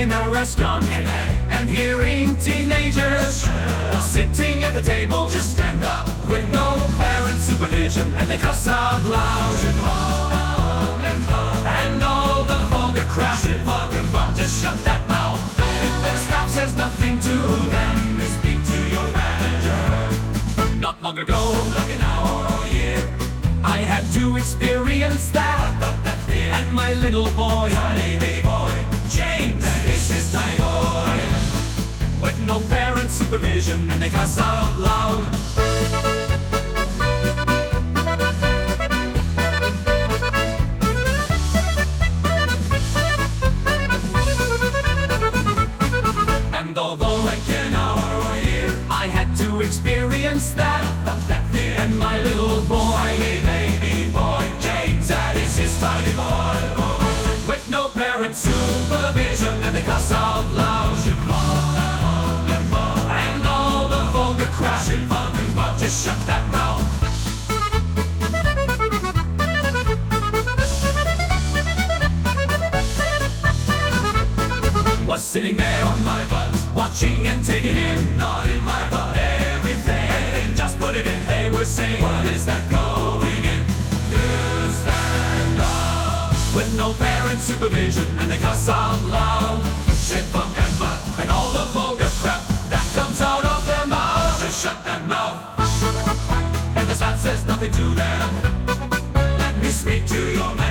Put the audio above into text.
in a restaurant and hearing teenagers sitting at the table just stand up with no parent supervision, and they cuss out loud and all the vulgar crowd just shut that mouth. If their staff says nothing to them, they speak to your manager. Not long ago, like an hour or a year, I had to experience that. And my little boy, baby boy, James, is his tiny boy, with no parent supervision, and they cuss out loud. And although like an hour or a year, I had to experience that. And my little boy, baby boy, James, that is his tiny boy, with no parent supervision, and they cuss out loud. And all the vulgar crashing but just shut that mouth. Was sitting there on my butt, watching and taking in, not in my butt, everything, and just put it in. They were saying, what is that going in? You stand up, with no parent supervision, and they cuss out loud. Shit, funk and butt, and all the vulgar crap that comes out of their mouth. Just shut that mouth. And the staff says nothing to them. Let me speak to your